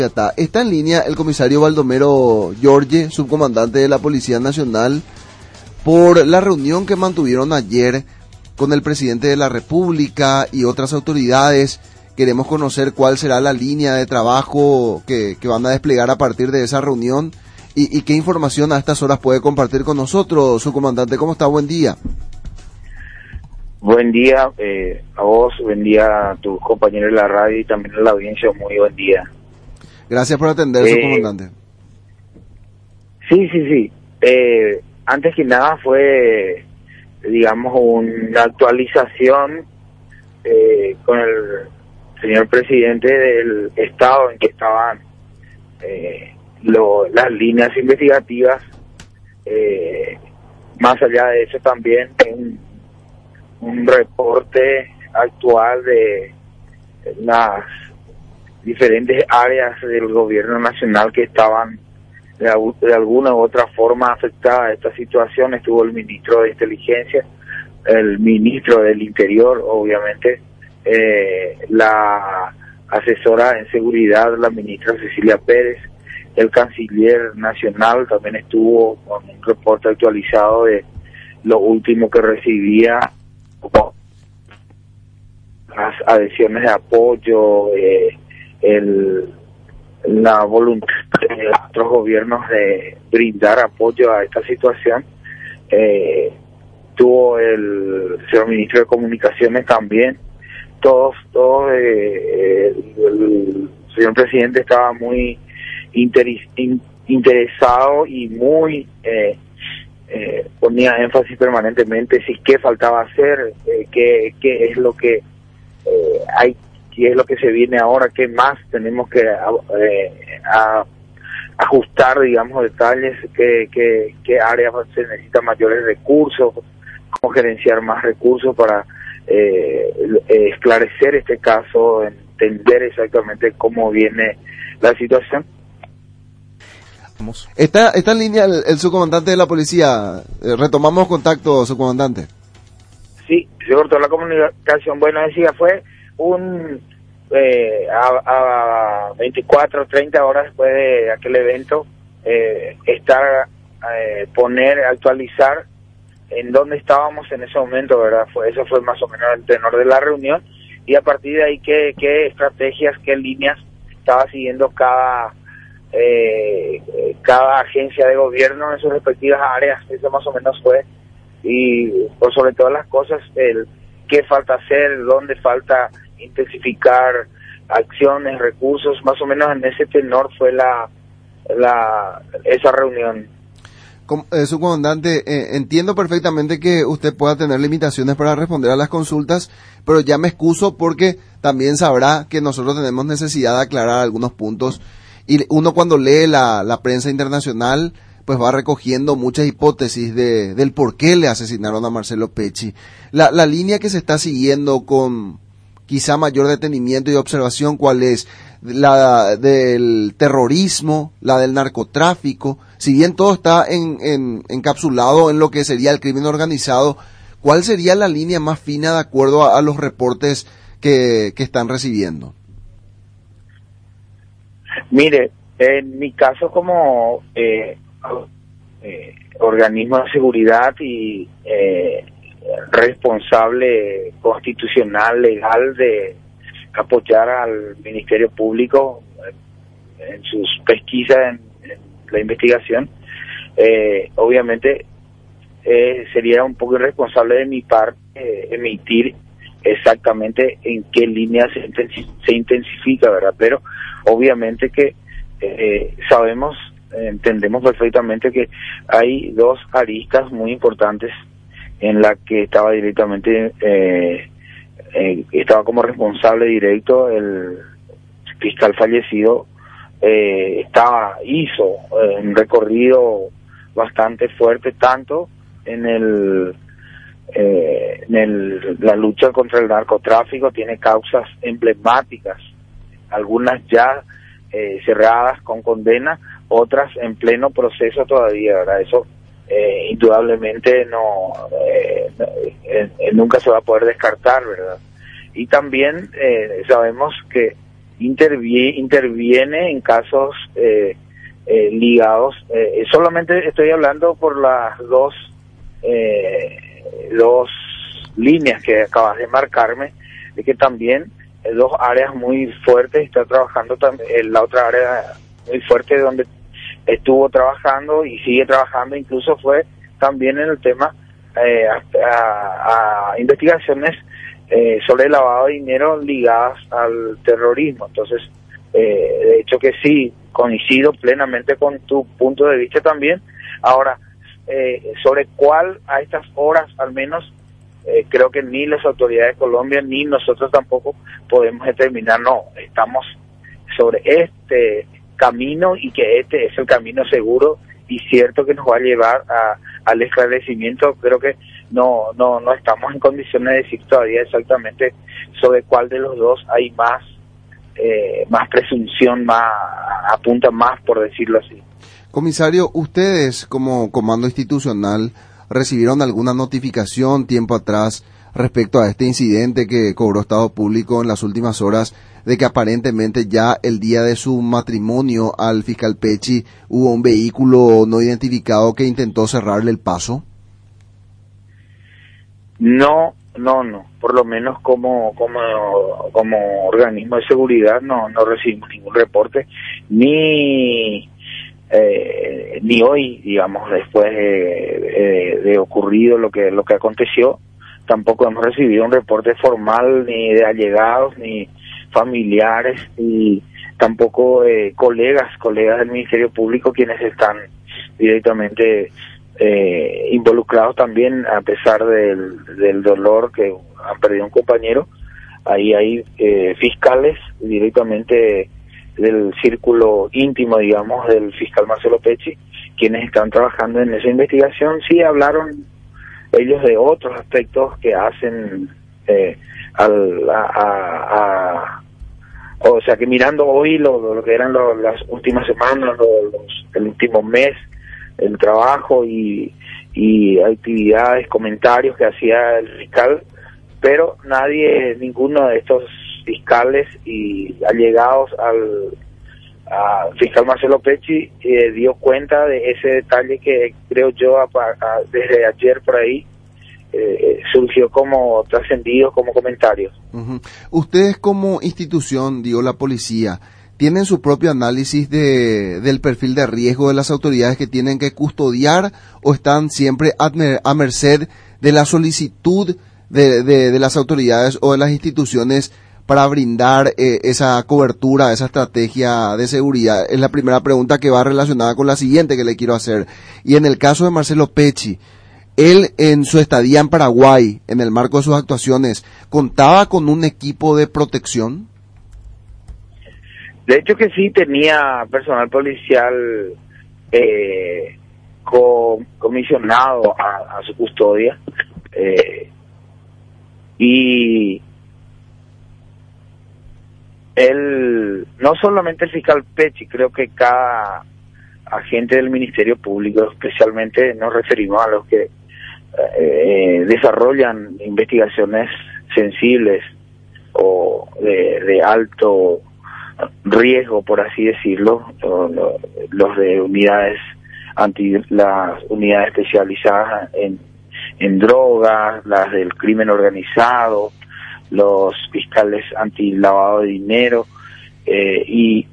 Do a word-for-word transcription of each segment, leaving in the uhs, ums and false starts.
Está, está en línea el comisario Baldomero Giorgi, subcomandante de la Policía Nacional, por la reunión que mantuvieron ayer con el presidente de la República y otras autoridades. Queremos conocer cuál será la línea de trabajo que, que van a desplegar a partir de esa reunión y, y qué información a estas horas puede compartir con nosotros. Subcomandante, ¿cómo está? Buen día. Buen día eh, a vos, buen día a tus compañeros de la radio y también a la audiencia, muy buen día. Gracias por atender, eh, subcomandante. Sí, sí, sí. Eh, antes que nada fue, digamos, una actualización eh, con el señor presidente del estado en que estaban eh, lo, las líneas investigativas. Eh, más allá de eso también un, un reporte actual de las diferentes áreas del gobierno nacional que estaban de, de alguna u otra forma afectadas a esta situación. Estuvo el ministro de Inteligencia, el ministro del Interior, obviamente, eh, la asesora en seguridad, la ministra Cecilia Pérez, el canciller nacional también estuvo con un reporte actualizado de lo último que recibía, como las adhesiones de apoyo, eh, el, la voluntad de otros gobiernos de brindar apoyo a esta situación. Eh, tuvo el señor ministro de Comunicaciones también. Todos, todos, eh, el, el señor presidente estaba muy interis, in, interesado y muy eh, eh, ponía énfasis permanentemente si qué faltaba hacer, eh, qué, qué es lo que eh, hay, qué es lo que se viene ahora, qué más tenemos que eh, a, ajustar, digamos, detalles, qué, qué, qué áreas se necesitan mayores recursos, cómo gerenciar más recursos para eh, esclarecer este caso, entender exactamente cómo viene la situación. Está, está en línea el, el subcomandante de la policía. Eh, retomamos contacto, subcomandante. Sí, se cortó la comunicación. Bueno, decía, fue un eh, a, a veinticuatro, treinta horas después de aquel evento, eh, estar, eh, poner, actualizar en dónde estábamos en ese momento, ¿verdad? Fue, eso fue más o menos el tenor de la reunión, y a partir de ahí qué, qué estrategias, qué líneas estaba siguiendo cada eh, cada agencia de gobierno en sus respectivas áreas. Eso más o menos fue, y por sobre todas las cosas, el qué falta hacer, dónde falta intensificar acciones, recursos, más o menos en ese tenor fue la, la esa reunión. Eh, subcomandante, eh, entiendo perfectamente que usted pueda tener limitaciones para responder a las consultas, pero ya me excuso porque también sabrá que nosotros tenemos necesidad de aclarar algunos puntos, y uno cuando lee la, la prensa internacional pues va recogiendo muchas hipótesis de, del por qué le asesinaron a Marcelo Pecci. La, la línea que se está siguiendo con quizá mayor detenimiento y observación, ¿cuál es? La del terrorismo, la del narcotráfico. Si bien todo está en, en, encapsulado en lo que sería el crimen organizado, ¿cuál sería la línea más fina de acuerdo a, a los reportes que, que están recibiendo? Mire, en mi caso como eh, eh, organismo de seguridad y eh, responsable constitucional, legal, de apoyar al Ministerio Público en, en sus pesquisas, en, en la investigación, eh, obviamente eh, sería un poco irresponsable de mi parte eh, emitir exactamente en qué línea se, intensi se intensifica, ¿verdad? Pero obviamente que eh, sabemos, entendemos perfectamente que hay dos aristas muy importantes en la que estaba directamente, eh, eh, estaba como responsable directo el fiscal fallecido. Eh, estaba, hizo eh, un recorrido bastante fuerte, tanto en el Eh, en el, la lucha contra el narcotráfico. Tiene causas emblemáticas, algunas ya eh, cerradas con condena, otras en pleno proceso todavía, ¿verdad? Eso eh, indudablemente no eh, eh, eh, nunca se va a poder descartar, ¿verdad? Y también eh, sabemos que interviene, interviene en casos eh, eh, ligados. Eh, solamente estoy hablando por las dos, eh, dos líneas que acabas de marcarme, de que también eh, dos áreas muy fuertes, está trabajando también, eh, la otra área muy fuerte donde estuvo trabajando y sigue trabajando, incluso fue también en el tema eh, a, a, a investigaciones eh, sobre el lavado de dinero ligadas al terrorismo. Entonces, eh, de hecho que sí, coincido plenamente con tu punto de vista también. Ahora, eh, sobre cuál a estas horas al menos, eh, creo que ni las autoridades de Colombia ni nosotros tampoco podemos determinar, no, estamos sobre este camino y que este es el camino seguro y cierto que nos va a llevar a, al esclarecimiento. Creo que no no no estamos en condiciones de decir todavía exactamente sobre cuál de los dos hay más eh, más presunción, más apunta más, por decirlo así. Comisario, ustedes como comando institucional recibieron alguna notificación tiempo atrás respecto a este incidente que cobró Estado Público en las últimas horas, de que aparentemente ya el día de su matrimonio al fiscal Pecci hubo un vehículo no identificado que intentó cerrarle el paso? No, no, no. Por lo menos como como como organismo de seguridad no no recibimos ningún reporte, ni eh, ni hoy, digamos, después de, de, de ocurrido lo que lo que aconteció, tampoco hemos recibido un reporte formal ni de allegados ni familiares y tampoco eh, colegas, colegas del Ministerio Público quienes están directamente eh, involucrados también, a pesar del, del dolor que han perdido un compañero. Ahí hay eh, fiscales directamente del círculo íntimo, digamos, del fiscal Marcelo Pecci, quienes están trabajando en esa investigación. Sí hablaron ellos de otros aspectos que hacen eh, al, a, a, a, o sea que mirando hoy lo, lo que eran lo, las últimas semanas, lo, los, el último mes, el trabajo y, y actividades, comentarios que hacía el fiscal, pero nadie, ninguno de estos fiscales y allegados al, al fiscal Marcelo Pecci eh, dio cuenta de ese detalle que creo yo a, a, desde ayer por ahí Eh, surgió como trascendido, como comentarios. Uh-huh. Ustedes como institución, digo la policía, ¿tienen su propio análisis de, del perfil de riesgo de las autoridades que tienen que custodiar o están siempre a, a merced de la solicitud de, de, de las autoridades o de las instituciones para brindar eh, esa cobertura, esa estrategia de seguridad? Es la primera pregunta que va relacionada con la siguiente que le quiero hacer. Y en el caso de Marcelo Pecci, él en su estadía en Paraguay, en el marco de sus actuaciones, ¿contaba con un equipo de protección? De hecho que sí, tenía personal policial eh, com, comisionado a, a su custodia eh, y él, no solamente el fiscal Pecci, creo que cada agente del Ministerio Público, especialmente nos referimos a los que eh, desarrollan investigaciones sensibles o de, de alto riesgo, por así decirlo, o, lo, los de unidades anti, las unidades especializadas en, en drogas, las del crimen organizado, los fiscales anti lavado de dinero eh, y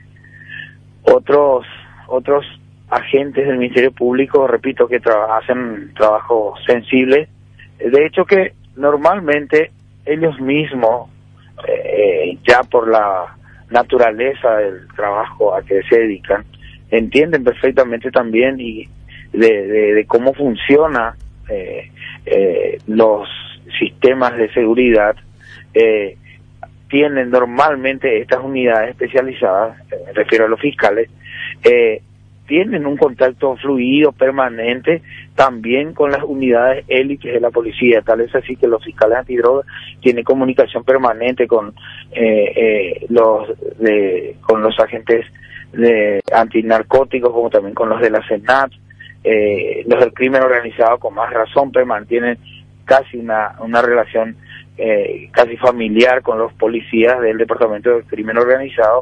otros otros agentes del Ministerio Público, repito, que tra- hacen trabajo sensible. De hecho que normalmente ellos mismos, eh, ya por la naturaleza del trabajo a que se dedican, entienden perfectamente también y de, de, de cómo funciona eh, eh, los sistemas de seguridad. Eh, tienen normalmente estas unidades especializadas, me refiero a los fiscales, eh, tienen un contacto fluido, permanente, también con las unidades élites de la policía. Tal es así que los fiscales antidrogas tienen comunicación permanente con eh, eh, los de, con los agentes de antinarcóticos, como también con los de la Senat. Eh, los del crimen organizado con más razón mantienen casi una, una relación eh, casi familiar con los policías del Departamento de Crimen Organizado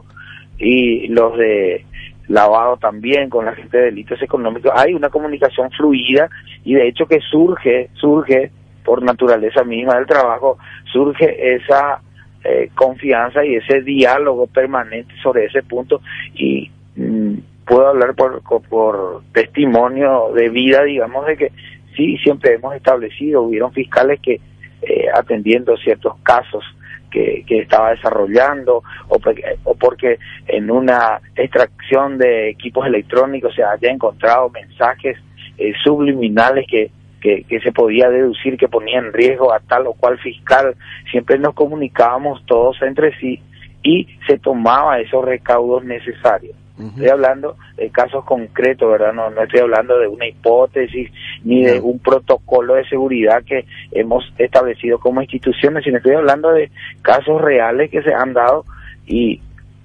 y los de lavado también con la gente de delitos económicos. Hay una comunicación fluida y de hecho que surge, surge por naturaleza misma del trabajo, surge esa eh, confianza y ese diálogo permanente sobre ese punto y mm, puedo hablar por, por testimonio de vida, digamos, de que sí, siempre hemos establecido, hubieron fiscales que eh, atendiendo ciertos casos que, que estaba desarrollando o, o porque en una extracción de equipos electrónicos se haya encontrado mensajes eh, subliminales que, que, que se podía deducir que ponían en riesgo a tal o cual fiscal, siempre nos comunicábamos todos entre sí y se tomaba esos recaudos necesarios. Uh-huh. Estoy hablando de casos concretos, ¿verdad? No, no estoy hablando de una hipótesis ni no. de un protocolo de seguridad que hemos establecido como instituciones, sino estoy hablando de casos reales que se han dado y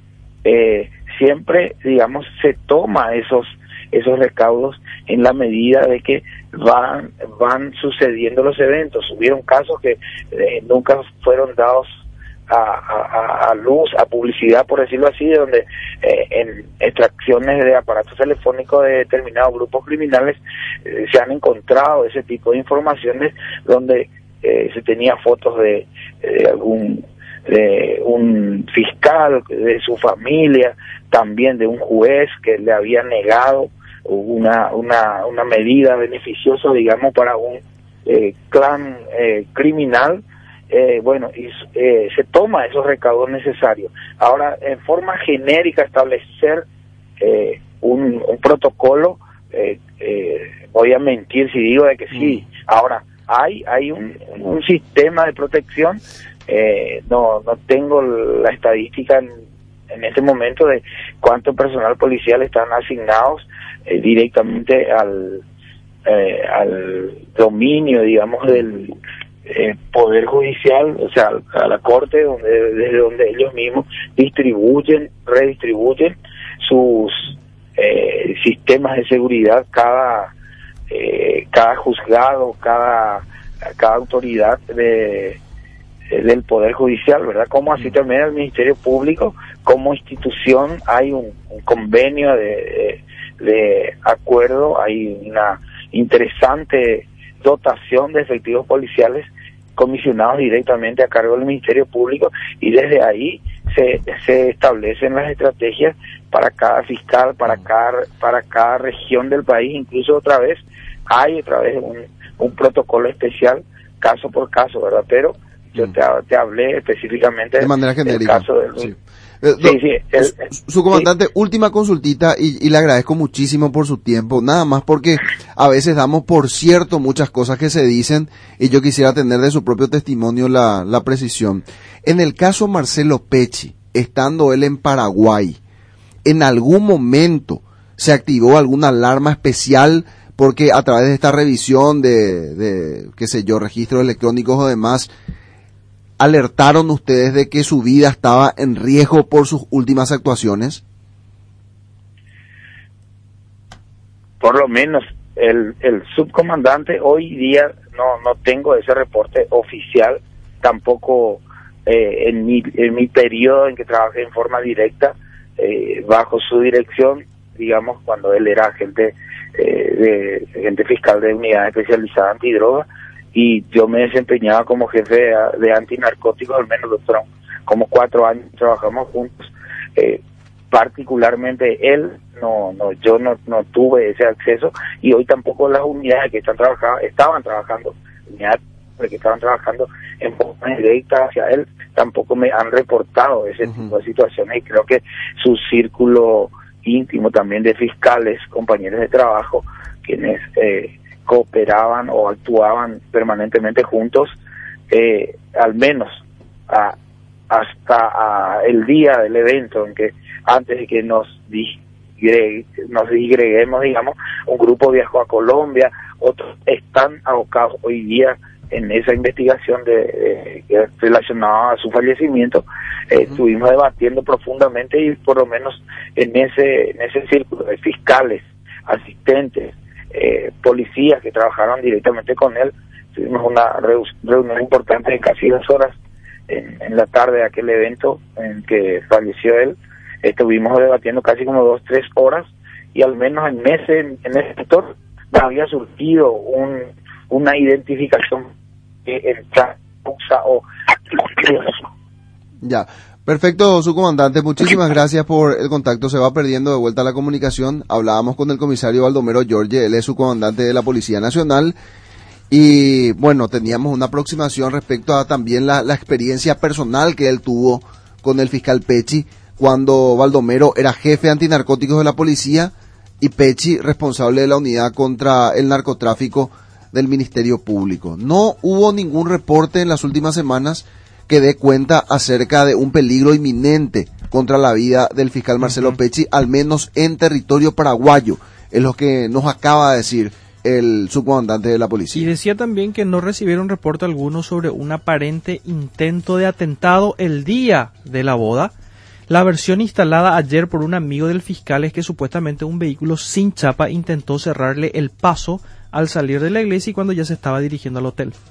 eh, siempre, digamos, se toma esos esos recaudos en la medida de que van van sucediendo los eventos. Hubieron casos que eh, nunca fueron dados A, a, a luz, a publicidad, por decirlo así, donde eh, en extracciones de aparatos telefónicos de determinados grupos criminales eh, se han encontrado ese tipo de informaciones donde eh, se tenía fotos de, de algún de un fiscal, de su familia, también de un juez que le había negado una una una medida beneficiosa, digamos, para un eh, clan eh, criminal. Eh, bueno, y, eh, se toma esos recaudos necesarios. Ahora, en forma genérica, establecer eh, un, un protocolo, eh, eh, voy a mentir si digo de que sí. Mm. Ahora, hay hay un, un sistema de protección, eh, no no tengo la estadística en, en este momento de cuánto personal policial están asignados eh, directamente al, eh, al dominio, digamos, del Eh, poder judicial, o sea, a la corte, donde desde donde ellos mismos distribuyen, redistribuyen sus eh, sistemas de seguridad, cada eh, cada juzgado, cada cada autoridad de, de del poder judicial, ¿verdad? Como así también el Ministerio Público, como institución, hay un, un convenio de, de, de acuerdo, hay una interesante dotación de efectivos policiales comisionados directamente a cargo del Ministerio Público y desde ahí se, se establecen las estrategias para cada fiscal, para cada para cada región del país. Incluso otra vez hay otra vez un, un protocolo especial caso por caso, ¿verdad? Pero yo te, te hablé específicamente de manera genérica, del caso del sí. Eh, sí, sí, el, su, su comandante, sí. Última consultita y, y le agradezco muchísimo por su tiempo, nada más porque a veces damos por cierto muchas cosas que se dicen y yo quisiera tener de su propio testimonio la, la precisión. En el caso Marcelo Pecci, estando él en Paraguay, ¿en algún momento se activó alguna alarma especial porque a través de esta revisión de, de qué sé yo, registros electrónicos o demás, alertaron ustedes de que su vida estaba en riesgo por sus últimas actuaciones? Por lo menos el, el subcomandante hoy día no no tengo ese reporte oficial, tampoco eh, en mi en mi periodo en que trabajé en forma directa eh, bajo su dirección, digamos, cuando él era agente eh, de agente fiscal de unidad especializada antidroga, y yo me desempeñaba como jefe de, de antinarcóticos, al menos doctor, como cuatro años trabajamos juntos. Eh, particularmente él, no, no, yo no, no tuve ese acceso y hoy tampoco las unidades que están trabajando, estaban trabajando, unidades que estaban trabajando en forma directa hacia él, tampoco me han reportado ese uh-huh. tipo de situaciones y creo que su círculo íntimo también de fiscales, compañeros de trabajo, quienes eh, cooperaban o actuaban permanentemente juntos, eh, al menos a, hasta a el día del evento, en que antes de que nos disgregue, nos disgreguemos, digamos, un grupo viajó a Colombia, otros están abocados hoy día en esa investigación de, de relacionada a su fallecimiento. eh, uh-huh. Estuvimos debatiendo profundamente y por lo menos en ese en ese círculo de fiscales, asistentes, Eh, policías que trabajaron directamente con él, tuvimos una reu- reunión importante de casi dos horas en, en la tarde de aquel evento en que falleció él. Estuvimos debatiendo casi como dos, tres horas, y al menos en ese, en ese sector había surgido un, una identificación de el causa o... Ya, perfecto, su comandante, muchísimas gracias por el contacto. Se va perdiendo de vuelta la comunicación. Hablábamos con el comisario Baldomero Giorgi, él es su comandante de la Policía Nacional, y bueno, teníamos una aproximación respecto a también la, la experiencia personal que él tuvo con el fiscal Pecci cuando Baldomero era jefe antinarcóticos de la policía y Pecci responsable de la unidad contra el narcotráfico del Ministerio Público. No hubo ningún reporte en las últimas semanas que dé cuenta acerca de un peligro inminente contra la vida del fiscal Marcelo uh-huh. Pecci, al menos en territorio paraguayo, es lo que nos acaba de decir el subcomandante de la policía. Y decía también que no recibieron reporte alguno sobre un aparente intento de atentado el día de la boda. La versión instalada ayer por un amigo del fiscal es que supuestamente un vehículo sin chapa intentó cerrarle el paso al salir de la iglesia y cuando ya se estaba dirigiendo al hotel.